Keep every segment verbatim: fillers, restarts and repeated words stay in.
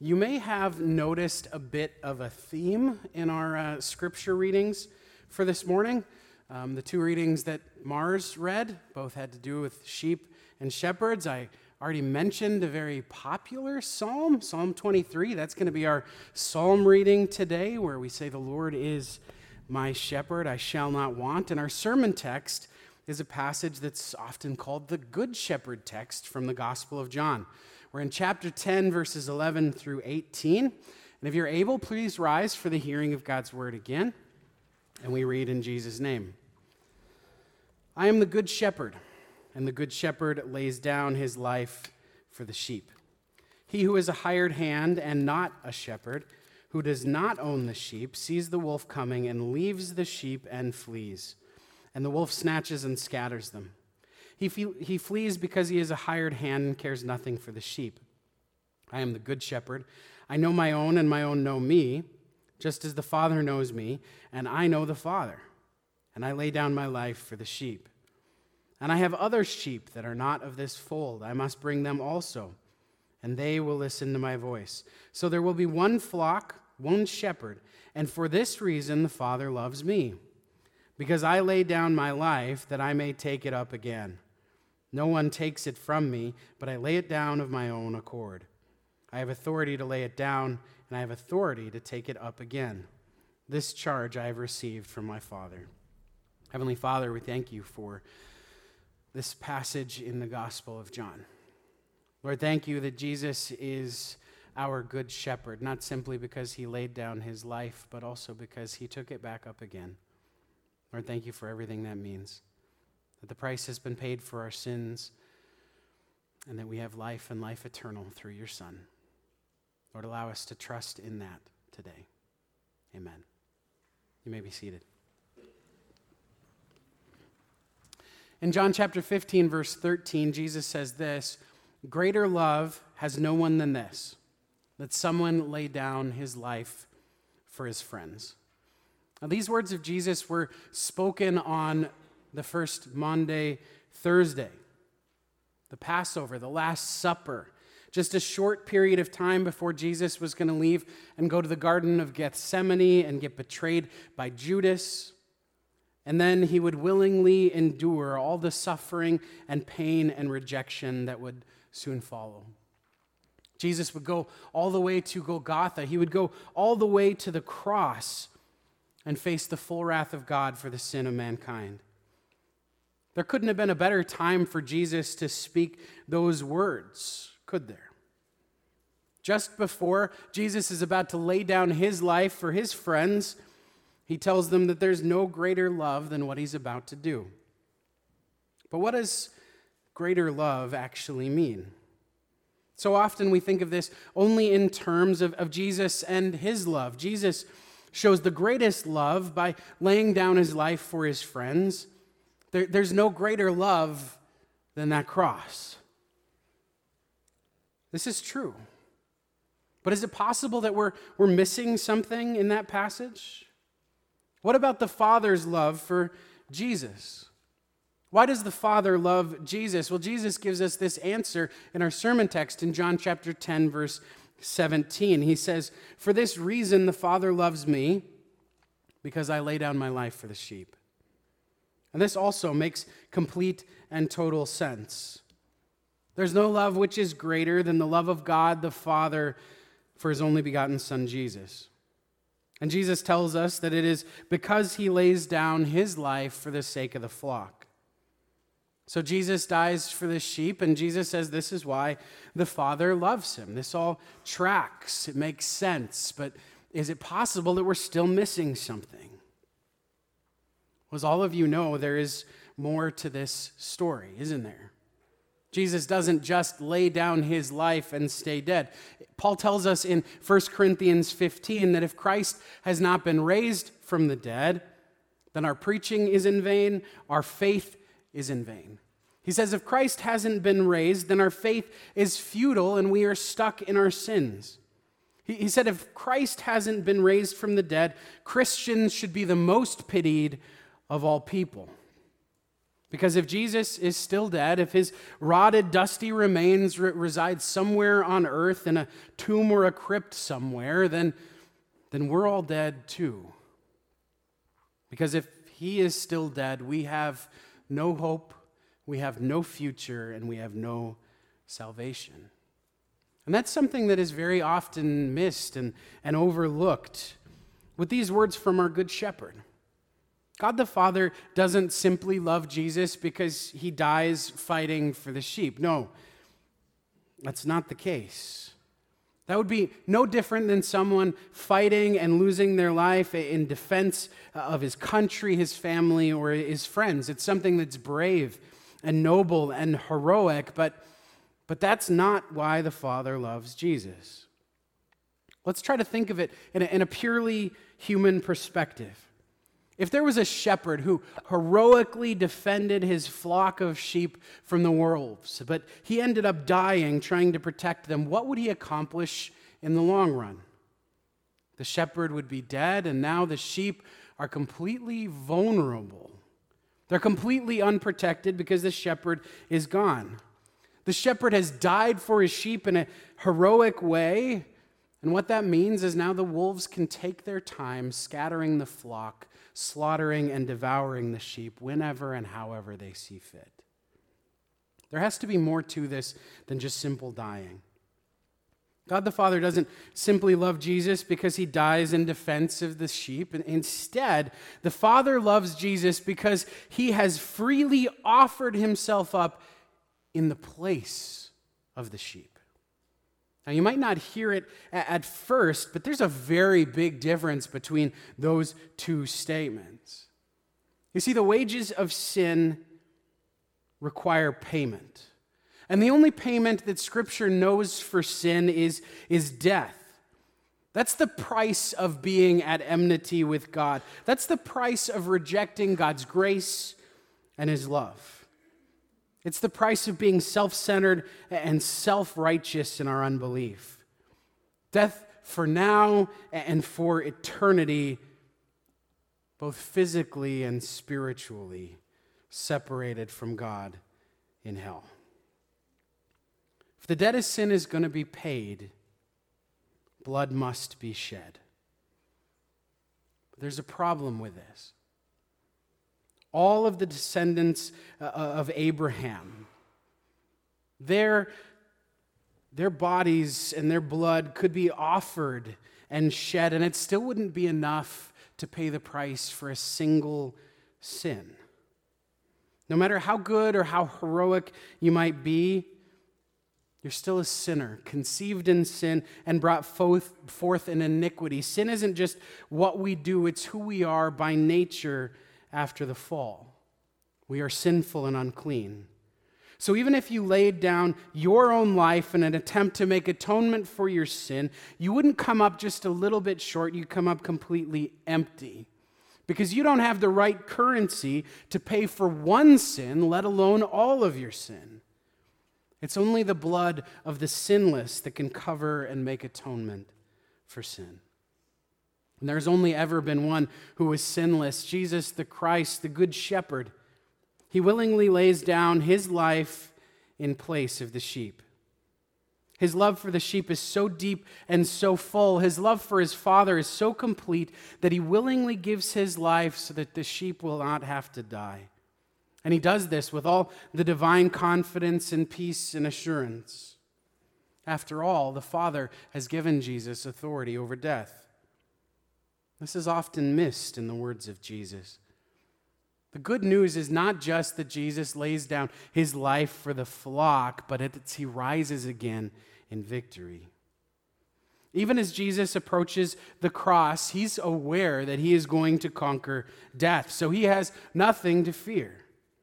You may have noticed a bit of a theme in our uh, scripture readings for this morning. Um, the two readings that Mars read both had to do with sheep and shepherds. I already mentioned a very popular psalm, Psalm twenty-three. That's going to be our psalm reading today, where we say, "The Lord is my shepherd, I shall not want." And our sermon text is a passage that's often called the Good Shepherd text from the Gospel of John. We're in chapter ten, verses eleven through eighteen. And if you're able, please rise for the hearing of God's word again. And we read in Jesus' name. "I am the good shepherd, and the good shepherd lays down his life for the sheep. He who is a hired hand and not a shepherd, who does not own the sheep, sees the wolf coming and leaves the sheep and flees. And the wolf snatches and scatters them. He, fe- he flees because he is a hired hand and cares nothing for the sheep. I am the good shepherd. I know my own, and my own know me, just as the Father knows me, and I know the Father. And I lay down my life for the sheep. And I have other sheep that are not of this fold. I must bring them also, and they will listen to my voice. So there will be one flock, one shepherd, and for this reason the Father loves me, because I lay down my life that I may take it up again. No one takes it from me, but I lay it down of my own accord. I have authority to lay it down, and I have authority to take it up again. This charge I have received from my Father." Heavenly Father, we thank you for this passage in the Gospel of John. Lord, thank you that Jesus is our good shepherd, not simply because he laid down his life, but also because he took it back up again. Lord, thank you for everything that means, that the price has been paid for our sins, and that we have life and life eternal through your Son. Lord, allow us to trust in that today. Amen. You may be seated. In John chapter fifteen, verse thirteen, Jesus says this, "Greater love has no one than this, that someone lay down his life for his friends." Now, these words of Jesus were spoken on the first Maundy Thursday, the Passover, the Last Supper, just a short period of time before Jesus was going to leave and go to the Garden of Gethsemane and get betrayed by Judas. And then he would willingly endure all the suffering and pain and rejection that would soon follow. Jesus would go all the way to Golgotha. He would go all the way to the cross and face the full wrath of God for the sin of mankind. There couldn't have been a better time for Jesus to speak those words, could there? Just before Jesus is about to lay down his life for his friends, he tells them that there's no greater love than what he's about to do. But what does greater love actually mean? So often we think of this only in terms of, of Jesus and his love. Jesus shows the greatest love by laying down his life for his friends. There, there's no greater love than that cross. This is true. But is it possible that we're, we're missing something in that passage? What about the Father's love for Jesus? Why does the Father love Jesus? Well, Jesus gives us this answer in our sermon text in John chapter ten, verse seventeen. He says, "For this reason the Father loves me, because I lay down my life for the sheep." And this also makes complete and total sense. There's no love which is greater than the love of God the Father for his only begotten Son, Jesus. And Jesus tells us that it is because he lays down his life for the sake of the flock. So Jesus dies for the sheep, and Jesus says this is why the Father loves him. This all tracks. It makes sense. But is it possible that we're still missing something? Well, as all of you know, there is more to this story, isn't there? Jesus doesn't just lay down his life and stay dead. Paul tells us in First Corinthians fifteen that if Christ has not been raised from the dead, then our preaching is in vain, our faith is in vain. He says if Christ hasn't been raised, then our faith is futile and we are stuck in our sins. He, he said if Christ hasn't been raised from the dead, Christians should be the most pitied of all people. Because if Jesus is still dead, if his rotted, dusty remains re- reside somewhere on earth in a tomb or a crypt somewhere, then, then we're all dead too. Because if he is still dead, we have no hope, we have no future, and we have no salvation. And that's something that is very often missed and, and overlooked with these words from our Good Shepherd. God the Father doesn't simply love Jesus because he dies fighting for the sheep. No, that's not the case. That would be no different than someone fighting and losing their life in defense of his country, his family, or his friends. It's something that's brave and noble and heroic, but, but that's not why the Father loves Jesus. Let's try to think of it in a, in a purely human perspective. If there was a shepherd who heroically defended his flock of sheep from the wolves, but he ended up dying trying to protect them, what would he accomplish in the long run? The shepherd would be dead, and now the sheep are completely vulnerable. They're completely unprotected because the shepherd is gone. The shepherd has died for his sheep in a heroic way, and what that means is now the wolves can take their time scattering the flock, slaughtering and devouring the sheep whenever and however they see fit. There has to be more to this than just simple dying. God the Father doesn't simply love Jesus because he dies in defense of the sheep. Instead, the Father loves Jesus because he has freely offered himself up in the place of the sheep. Now, you might not hear it at first, but there's a very big difference between those two statements. You see, the wages of sin require payment. And the only payment that Scripture knows for sin is, is death. That's the price of being at enmity with God. That's the price of rejecting God's grace and his love. It's the price of being self-centered and self-righteous in our unbelief. Death for now and for eternity, both physically and spiritually, separated from God in hell. If the debt of sin is going to be paid, blood must be shed. But there's a problem with this. All of the descendants uh, of Abraham, their, their bodies and their blood could be offered and shed, and it still wouldn't be enough to pay the price for a single sin. No matter how good or how heroic you might be, you're still a sinner, conceived in sin and brought forth, forth in iniquity. Sin isn't just what we do, it's who we are by nature after the fall. We are sinful and unclean. So even if you laid down your own life in an attempt to make atonement for your sin, you wouldn't come up just a little bit short, you'd come up completely empty. Because you don't have the right currency to pay for one sin, let alone all of your sin. It's only the blood of the sinless that can cover and make atonement for sin. And there's only ever been one who was sinless, Jesus the Christ, the Good Shepherd. He willingly lays down his life in place of the sheep. His love for the sheep is so deep and so full. His love for his Father is so complete that he willingly gives his life so that the sheep will not have to die. And he does this with all the divine confidence and peace and assurance. After all, the Father has given Jesus authority over death. This is often missed in the words of Jesus. The good news is not just that Jesus lays down his life for the flock, but it's he rises again in victory. Even as Jesus approaches the cross, he's aware that he is going to conquer death, so he has nothing to fear.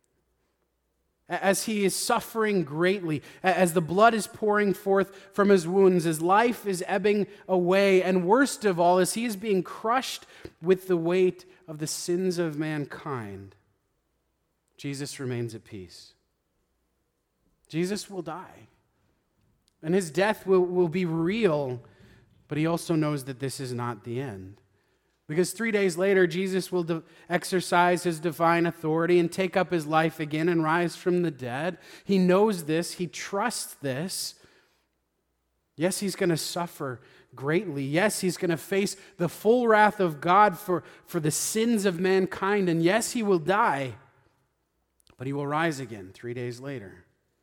As he is suffering greatly, as the blood is pouring forth from his wounds, as life is ebbing away, and worst of all, as he is being crushed with the weight of the sins of mankind, Jesus remains at peace. Jesus will die, and his death will, will be real, but he also knows that this is not the end. Because three days later, Jesus will de- exercise his divine authority and take up his life again and rise from the dead. He knows this. He trusts this. Yes, he's going to suffer greatly. Yes, he's going to face the full wrath of God for, for the sins of mankind. And yes, he will die, but he will rise again three days later.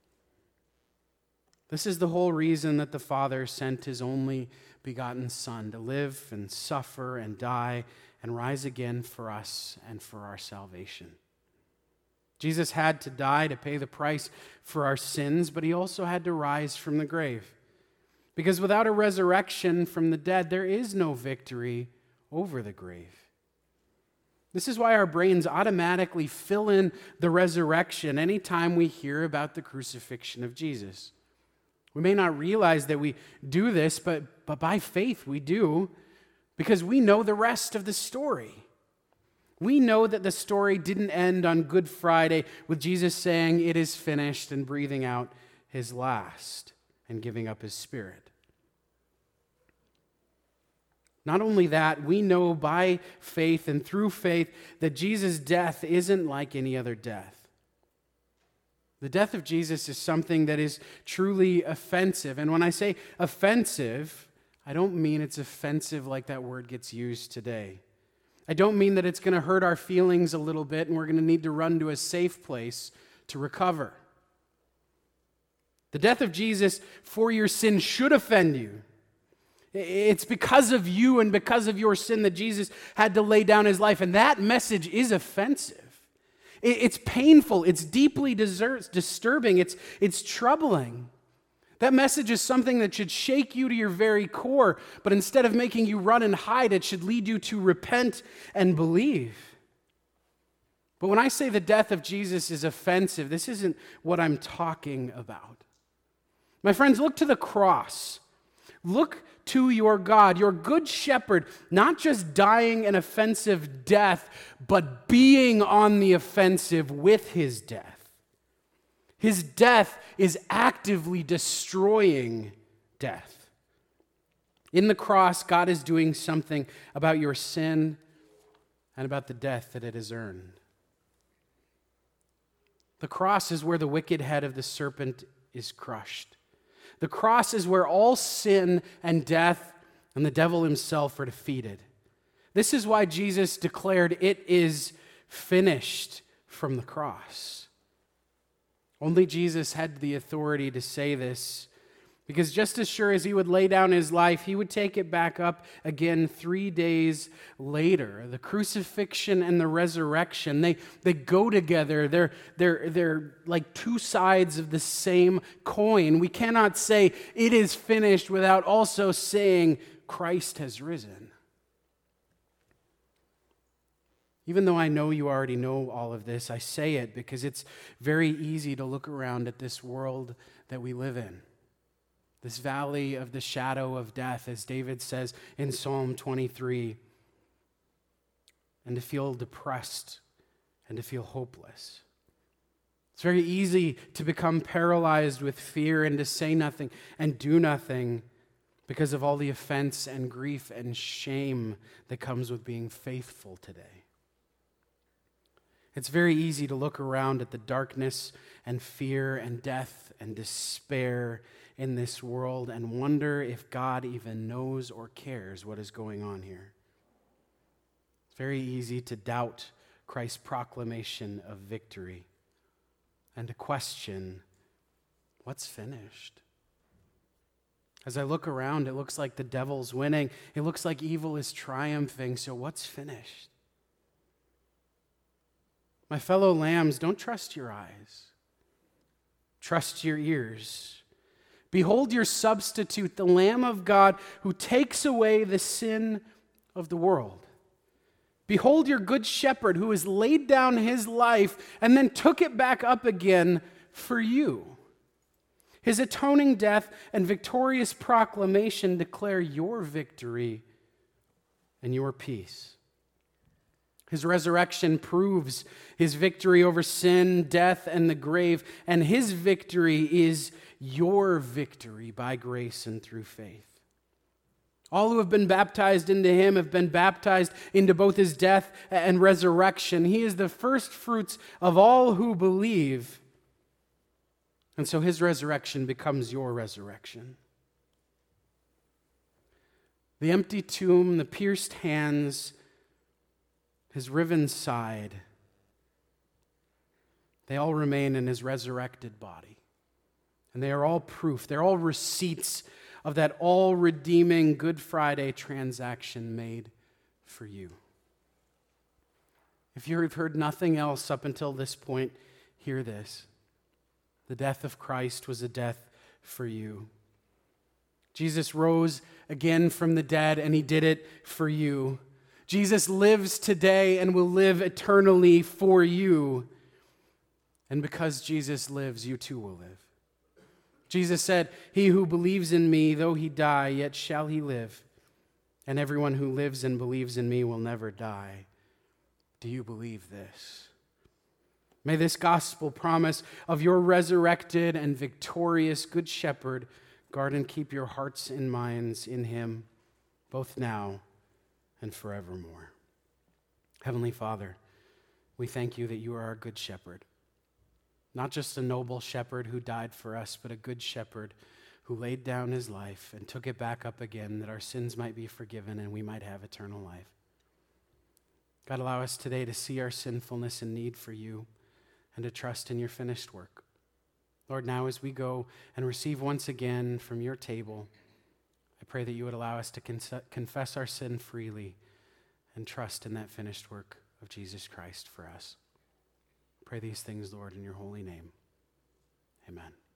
This is the whole reason that the Father sent his only begotten Son to live and suffer and die and rise again for us and for our salvation. Jesus had to die to pay the price for our sins, but he also had to rise from the grave. Because without a resurrection from the dead, there is no victory over the grave. This is why our brains automatically fill in the resurrection anytime we hear about the crucifixion of Jesus. We may not realize that we do this, but, but by faith we do, because we know the rest of the story. We know that the story didn't end on Good Friday with Jesus saying, "It is finished," and breathing out his last and giving up his spirit. Not only that, we know by faith and through faith that Jesus' death isn't like any other death. The death of Jesus is something that is truly offensive. And when I say offensive, I don't mean it's offensive like that word gets used today. I don't mean that it's going to hurt our feelings a little bit and we're going to need to run to a safe place to recover. The death of Jesus for your sin should offend you. It's because of you and because of your sin that Jesus had to lay down his life, and that message is offensive. It's painful, it's deeply disturbing, it's, it's troubling. That message is something that should shake you to your very core, but instead of making you run and hide, it should lead you to repent and believe. But when I say the death of Jesus is offensive, this isn't what I'm talking about. My friends, look to the cross. Look to your God, your good shepherd, not just dying an offensive death, but being on the offensive with his death. His death is actively destroying death. In the cross, God is doing something about your sin and about the death that it has earned. The cross is where the wicked head of the serpent is crushed. The cross is where all sin and death and the devil himself are defeated. This is why Jesus declared, "It is finished," from the cross. Only Jesus had the authority to say this, because just as sure as he would lay down his life, he would take it back up again three days later. The crucifixion and the resurrection, they, they go together. They're, they're, they're like two sides of the same coin. We cannot say it is finished without also saying Christ has risen. Even though I know you already know all of this, I say it because it's very easy to look around at this world that we live in. This valley of the shadow of death, as David says in Psalm twenty-three, and to feel depressed and to feel hopeless. It's very easy to become paralyzed with fear and to say nothing and do nothing because of all the offense and grief and shame that comes with being faithful today. It's very easy to look around at the darkness and fear and death and despair in this world and wonder if God even knows or cares what is going on here. It's very easy to doubt Christ's proclamation of victory and to question what's finished. As I look around, it looks like the devil's winning. It looks like evil is triumphing. So what's finished? My fellow lambs, don't trust your eyes. Trust your ears. Behold your substitute, the Lamb of God, who takes away the sin of the world. Behold your good shepherd, who has laid down his life and then took it back up again for you. His atoning death and victorious proclamation declare your victory and your peace. His resurrection proves his victory over sin, death, and the grave, and his victory is your victory by grace and through faith. All who have been baptized into him have been baptized into both his death and resurrection. He is the first fruits of all who believe. And so his resurrection becomes your resurrection. The empty tomb, the pierced hands, his riven side, they all remain in his resurrected body. And they are all proof, they're all receipts of that all-redeeming Good Friday transaction made for you. If you've heard nothing else up until this point, hear this. The death of Christ was a death for you. Jesus rose again from the dead, and he did it for you. Jesus lives today and will live eternally for you. And because Jesus lives, you too will live. Jesus said, "He who believes in me, though he die, yet shall he live. And everyone who lives and believes in me will never die." Do you believe this? May this gospel promise of your resurrected and victorious Good Shepherd guard and keep your hearts and minds in him, both now and forevermore. Heavenly Father, we thank you that you are our Good Shepherd. Not just a noble shepherd who died for us, but a good shepherd who laid down his life and took it back up again that our sins might be forgiven and we might have eternal life. God, allow us today to see our sinfulness and need for you and to trust in your finished work. Lord, now as we go and receive once again from your table, I pray that you would allow us to confess our sin freely and trust in that finished work of Jesus Christ for us. Pray these things, Lord, in your holy name. Amen.